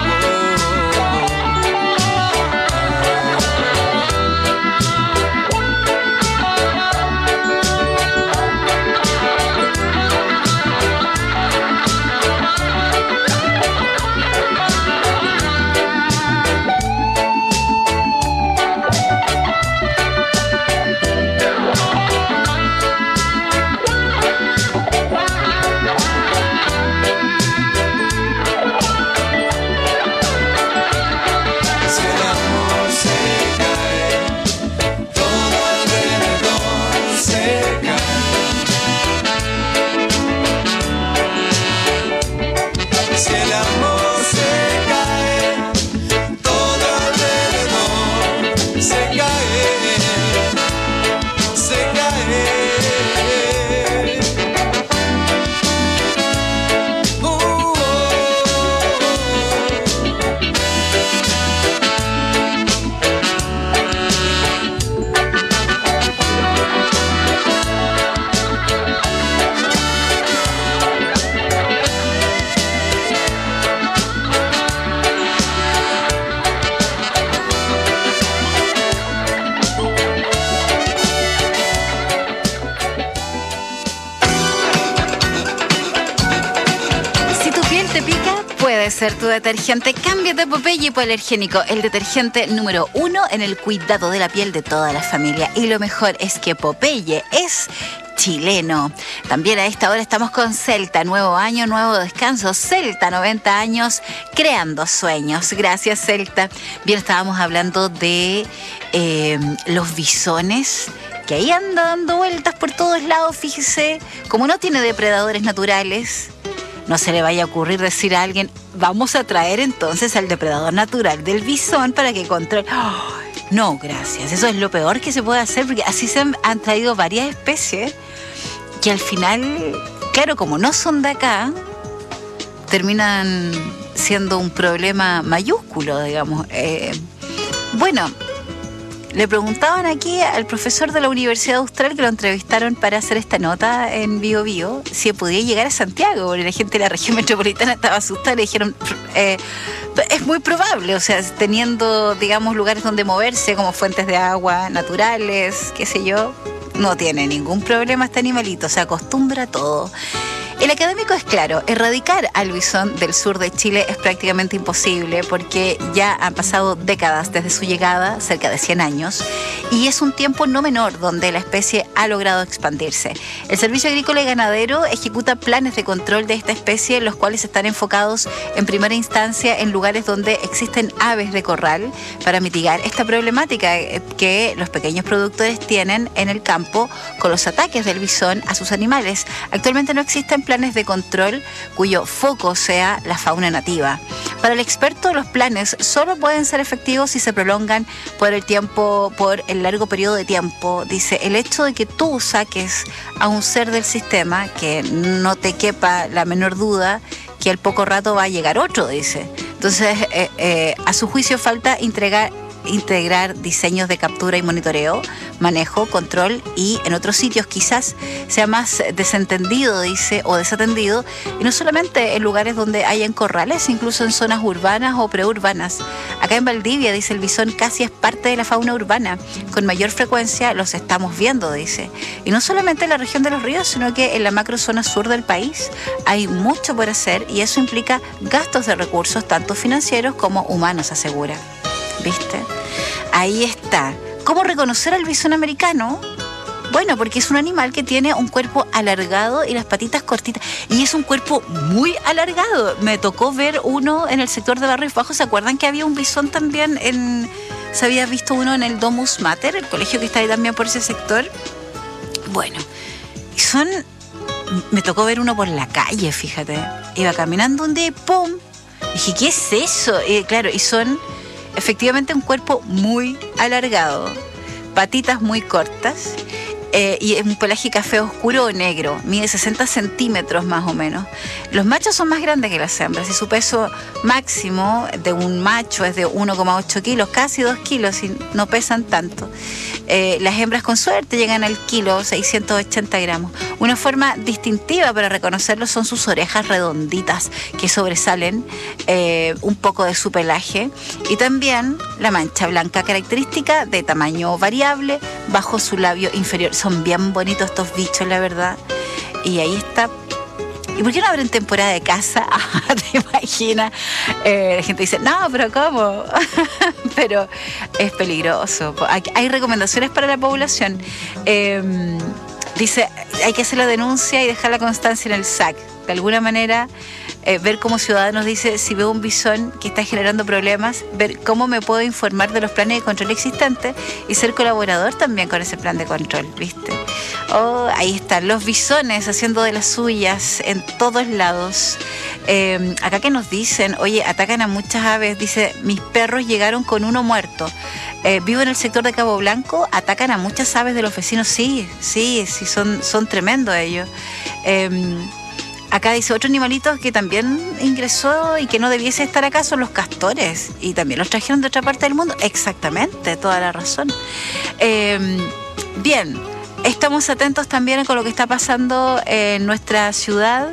puede ser tu detergente. Cámbiate Popeye Hipoalergénico, el detergente número uno en el cuidado de la piel de toda la familia. Y lo mejor es que Popeye es chileno. También a esta hora estamos con Celta, nuevo año, nuevo descanso. Celta, noventa años, creando sueños. Gracias, Celta. Bien, estábamos hablando de eh, los bisones, que ahí andan dando vueltas por todos lados, fíjese. Como no tiene depredadores naturales, no se le vaya a ocurrir decir a alguien, vamos a traer entonces al depredador natural del bisón para que controle. ¡Oh! No, gracias. Eso es lo peor que se puede hacer, porque así se han, han traído varias especies que al final, claro, como no son de acá, terminan siendo un problema mayúsculo, digamos. Eh, bueno, le preguntaban aquí al profesor de la Universidad Austral, que lo entrevistaron para hacer esta nota en Bio Bio, si podía llegar a Santiago, porque la gente de la región metropolitana estaba asustada. Le dijeron, eh, es muy probable, o sea, teniendo, digamos, lugares donde moverse, como fuentes de agua naturales, qué sé yo, no tiene ningún problema este animalito, se acostumbra a todo. El académico es claro, erradicar al bisón del sur de Chile es prácticamente imposible porque ya han pasado décadas desde su llegada, cerca de cien años, y es un tiempo no menor donde la especie ha logrado expandirse. El Servicio Agrícola y Ganadero ejecuta planes de control de esta especie, los cuales están enfocados en primera instancia en lugares donde existen aves de corral para mitigar esta problemática que los pequeños productores tienen en el campo con los ataques del bisón a sus animales. Actualmente no existen planes de control cuyo foco sea la fauna nativa. Para el experto, los planes solo pueden ser efectivos si se prolongan por el tiempo, por el largo periodo de tiempo. Dice, el hecho de que tú saques a un ser del sistema, que no te quepa la menor duda que al poco rato va a llegar otro, dice. Entonces, eh, eh, a su juicio falta entregar integrar diseños de captura y monitoreo, manejo, control, y en otros sitios quizás sea más desentendido, dice, o desatendido, y no solamente en lugares donde hayan corrales, incluso en zonas urbanas o preurbanas. Acá en Valdivia, dice, el bisón casi es parte de la fauna urbana, con mayor frecuencia los estamos viendo, dice, y no solamente en la región de los ríos, sino que en la macrozona sur del país hay mucho por hacer, y eso implica gastos de recursos tanto financieros como humanos, asegura. ¿Viste? Ahí está. ¿Cómo reconocer al bisón americano? Bueno, porque es un animal que tiene un cuerpo alargado y las patitas cortitas. Y es un cuerpo muy alargado. Me tocó ver uno en el sector de Barrios Bajos. ¿Se acuerdan que había un bisón también en... Se había visto uno en el Domus Mater, el colegio que está ahí también por ese sector? Bueno, y son... Me tocó ver uno por la calle, fíjate. Iba caminando un día y ¡pum! Dije, ¿qué es eso? Y claro, y son... efectivamente un cuerpo muy alargado, patitas muy cortas, eh, y es un pelaje café oscuro o negro, mide sesenta centímetros más o menos. Los machos son más grandes que las hembras y su peso máximo de un macho es de uno coma ocho kilos, casi dos kilos, y no pesan tanto. Eh, las hembras con suerte llegan al kilo, seiscientos ochenta gramos. Una forma distintiva para reconocerlos son sus orejas redonditas que sobresalen eh, un poco de su pelaje, y también la mancha blanca característica de tamaño variable bajo su labio inferior. Son bien bonitos estos bichos, la verdad. Y ahí está. ¿Y por qué no abren temporada de caza? ¿Te imaginas? Eh, la gente dice, no, pero ¿cómo? Pero es peligroso. Hay, hay recomendaciones para la población. Eh, dice, hay que hacer la denuncia y dejar la constancia en el S A C. De alguna manera, eh, ver como ciudadanos, dice, si veo un bisón que está generando problemas, ver cómo me puedo informar de los planes de control existentes y ser colaborador también con ese plan de control, ¿viste? Oh, ahí están los bisones haciendo de las suyas en todos lados. Eh, acá que nos dicen, oye, atacan a muchas aves, dice, mis perros llegaron con uno muerto. Eh, vivo en el sector de Cabo Blanco, atacan a muchas aves de los vecinos, sí, sí, sí, son, son tremendos ellos. Eh, Acá dice, otro animalito que también ingresó y que no debiese estar acá son los castores. Y también los trajeron de otra parte del mundo. Exactamente, toda la razón. Eh, bien, estamos atentos también con lo que está pasando en nuestra ciudad.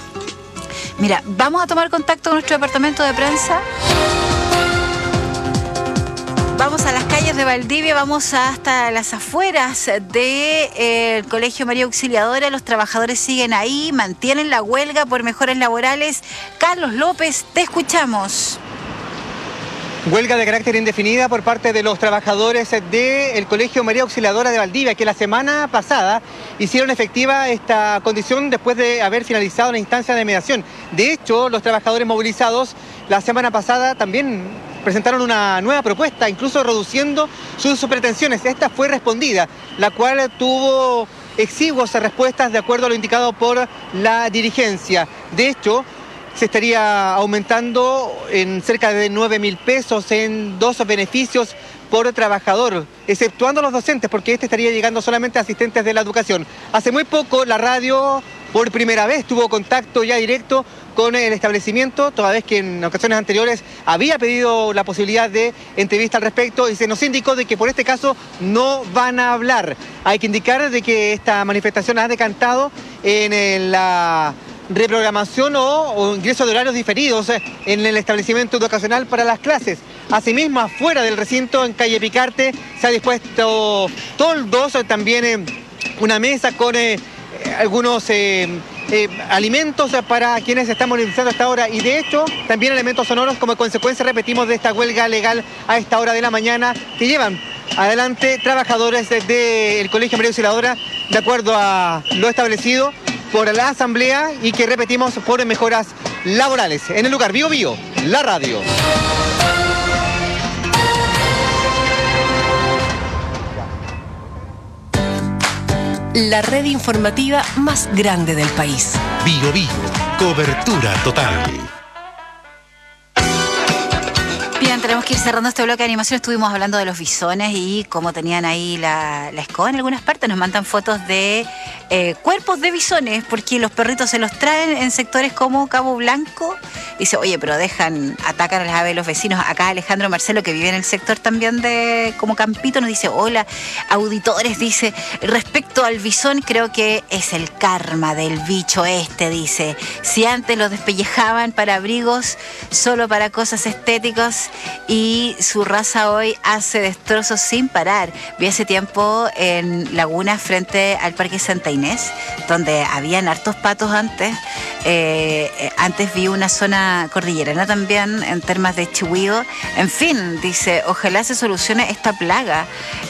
Mira, vamos a tomar contacto con nuestro departamento de prensa. Vamos a las calles de Valdivia, vamos hasta las afueras del de, eh, Colegio María Auxiliadora. Los trabajadores siguen ahí, mantienen la huelga por mejoras laborales. Carlos López, te escuchamos. Huelga de carácter indefinida por parte de los trabajadores del Colegio María Auxiliadora de Valdivia, que la semana pasada hicieron efectiva esta condición después de haber finalizado la instancia de mediación. De hecho, los trabajadores movilizados la semana pasada también presentaron una nueva propuesta, incluso reduciendo sus pretensiones. Esta fue respondida, la cual tuvo exiguas respuestas de acuerdo a lo indicado por la dirigencia. De hecho, se estaría aumentando en cerca de nueve mil pesos en dos beneficios por trabajador, exceptuando los docentes, porque este estaría llegando solamente a asistentes de la educación. Hace muy poco la radio, por primera vez, tuvo contacto ya directo con el establecimiento, toda vez que en ocasiones anteriores había pedido la posibilidad de entrevista al respecto y se nos indicó de que por este caso no van a hablar. Hay que indicar de que esta manifestación ha decantado en la reprogramación o, o ingreso de horarios diferidos en el establecimiento educacional para las clases. Asimismo, afuera del recinto, en calle Picarte, se ha dispuesto toldos, también eh, una mesa con eh, algunos eh, eh, alimentos para quienes están movilizando a esta hora y de hecho también elementos sonoros como consecuencia, repetimos, de esta huelga legal a esta hora de la mañana que llevan adelante trabajadores del Colegio María Auxiliadora de acuerdo a lo establecido por la asamblea y que repetimos por mejoras laborales. En el lugar, Bio Bio, la radio. La red informativa más grande del país. Bio Bio, cobertura total. Bien, tenemos que ir cerrando este bloque de animación. Estuvimos hablando de los bisones y cómo tenían ahí la, la escoba en algunas partes. Nos mandan fotos de eh, cuerpos de bisones porque los perritos se los traen en sectores como Cabo Blanco. Dice, oye, pero dejan, atacan a las aves de los vecinos. Acá Alejandro Marcelo, que vive en el sector también de como Campito, nos dice, hola, auditores, dice, respecto al bisón, creo que es el karma del bicho este, dice. Si antes los despellejaban para abrigos, solo para cosas estéticas, y su raza hoy hace destrozos sin parar. Vi hace tiempo en Laguna frente al Parque Santa Inés, donde habían hartos patos antes. Eh, antes vi una zona cordillerana también en temas de chihuío. En fin, dice, ojalá se solucione esta plaga.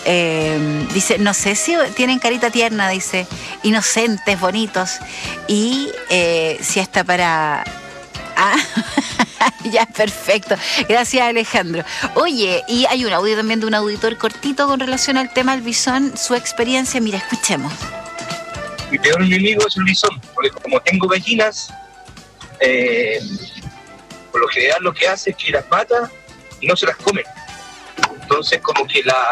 Eh, dice, no sé si tienen carita tierna, dice, inocentes, bonitos. Y eh, si hasta para... Ah, ya, perfecto. Gracias, Alejandro. Oye, y hay un audio también de un auditor cortito con relación al tema del bisón, su experiencia. Mira, escuchemos. Mi peor enemigo es el bisón, porque como tengo gallinas, eh, por lo general lo que hace es que las mata y no se las come. Entonces como que la,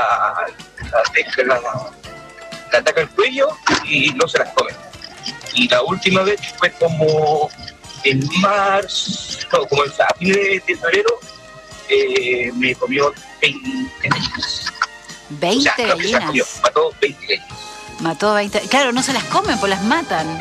la, la, la ataca el cuello y no se las come. Y la última vez fue como en marzo, no, como en abril de, de febrero, eh, me comió veinte gallinas. veinte o sea, creo que gallinas. se comió, mató veinte gallinas. Mató veinte. Claro, no se las comen, pues las matan.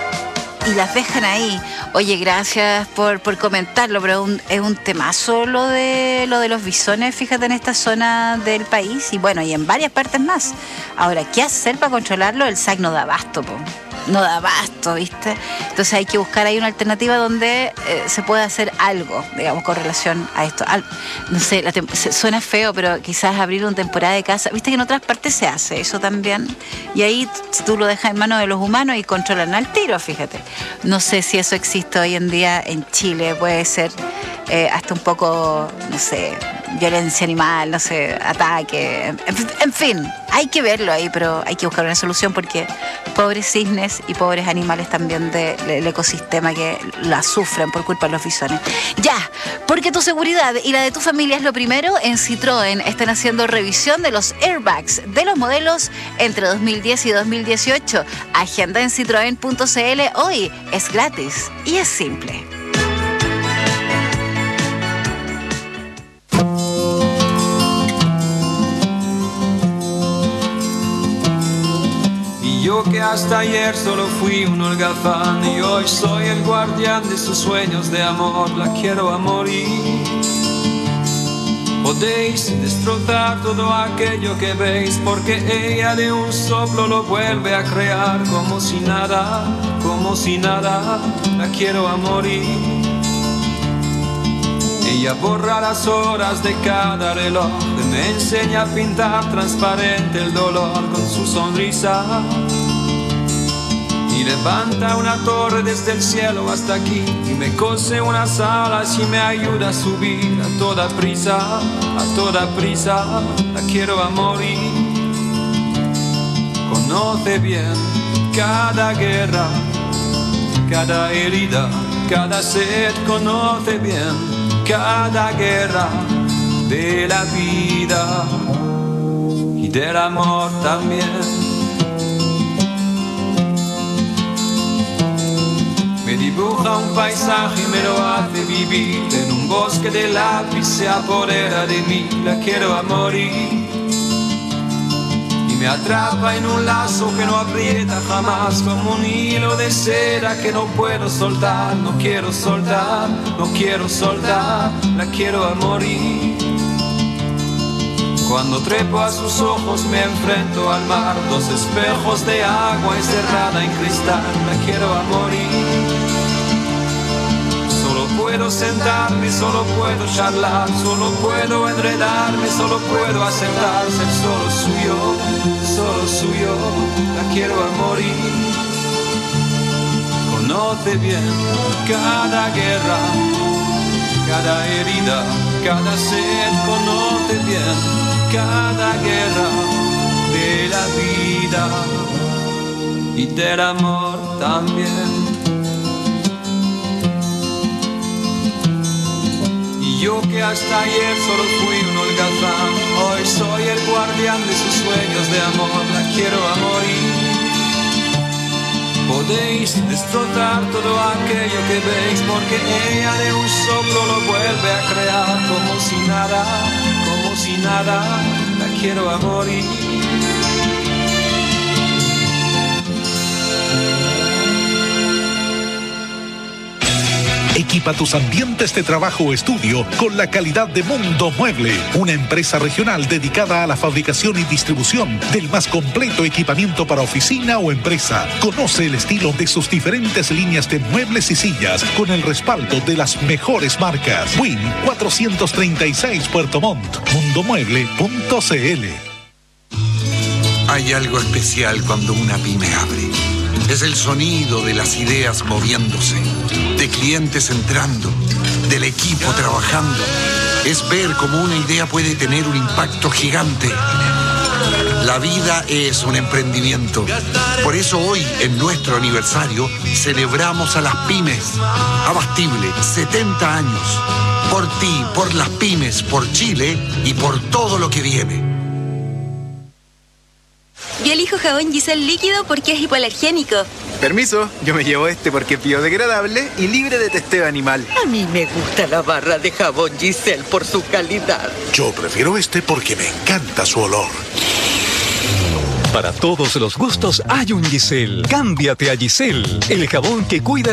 Y las dejan ahí. Oye, gracias por, por comentarlo, pero un, es un temazo lo de, lo de los bisones, fíjate, en esta zona del país y bueno, y en varias partes más. Ahora, ¿qué hacer para controlarlo? El S A C no da abasto, po. No da abasto, ¿viste? Entonces hay que buscar ahí una alternativa donde eh, se pueda hacer algo, digamos, con relación a esto. Al, no sé, la tem- suena feo, pero quizás abrir una temporada de caza. Viste que en otras partes se hace eso también. Y ahí tú lo dejas en manos de los humanos y controlan al tiro, fíjate. No sé si eso existe hoy en día en Chile. Puede ser eh, hasta un poco, no sé, violencia animal, no sé, ataque. En, en fin, hay que verlo ahí, pero hay que buscar una solución porque pobres cisnes y pobres animales también del de, de ecosistema que la sufren por culpa de los bisones. Ya, porque tu seguridad y la de tu familia es lo primero, en Citroën están haciendo revisión de los airbags de los modelos entre dos mil diez y dos mil dieciocho. Agenda en citroen punto cl hoy, es gratis y es simple. Yo que hasta ayer solo fui un holgazán y hoy soy el guardián de sus sueños de amor, la quiero a morir. Podéis destrozar todo aquello que veis, porque ella de un soplo lo vuelve a crear, como si nada, como si nada. La quiero a morir. Ella borra las horas de cada reloj, me enseña a pintar transparente el dolor con su sonrisa. Y levanta una torre desde el cielo hasta aquí, y me cose unas alas y me ayuda a subir a toda prisa, a toda prisa. La quiero a morir. Conoce bien cada guerra, cada herida, cada sed. Conoce bien cada guerra de la vida y del amor también. Me dibuja un paisaje y me lo hace vivir. En un bosque de lápiz se apodera de mí. La quiero a morir. Y me atrapa en un lazo que no aprieta jamás, como un hilo de seda que no puedo soltar. No quiero soltar, no quiero soltar. La quiero a morir. Cuando trepo a sus ojos me enfrento al mar, dos espejos de agua encerrada en cristal. La quiero a morir. Solo puedo sentarme, solo puedo charlar, solo puedo enredarme, solo puedo aceptar ser solo suyo, solo suyo. La quiero a morir. Conoce bien cada guerra, cada herida, cada sed. Conoce bien cada guerra de la vida y del amor también. Y yo que hasta ayer solo fui un holgazán, hoy soy el guardián de sus sueños de amor. La quiero a morir. Podéis destrozar todo aquello que veis, porque ella de un soplo lo vuelve a crear, como si nada, como si nada. La quiero a morir. Equipa tus ambientes de trabajo o estudio con la calidad de Mundo Mueble, una empresa regional dedicada a la fabricación y distribución del más completo equipamiento para oficina o empresa. Conoce el estilo de sus diferentes líneas de muebles y sillas con el respaldo de las mejores marcas. Win cuatrocientos treinta y seis Puerto Montt, mundomueble punto cl. Hay algo especial cuando una pyme abre. Es el sonido de las ideas moviéndose, de clientes entrando, del equipo trabajando. Es ver cómo una idea puede tener un impacto gigante. La vida es un emprendimiento. Por eso hoy, en nuestro aniversario, celebramos a las pymes. Abastible, setenta años. Por ti, por las pymes, por Chile y por todo lo que viene. Yo elijo jabón Giselle líquido porque es hipoalergénico. Permiso, yo me llevo este porque es biodegradable y libre de testeo animal. A mí me gusta la barra de jabón Giselle por su calidad. Yo prefiero este porque me encanta su olor. Para todos los gustos hay un Giselle. Cámbiate a Giselle, el jabón que cuida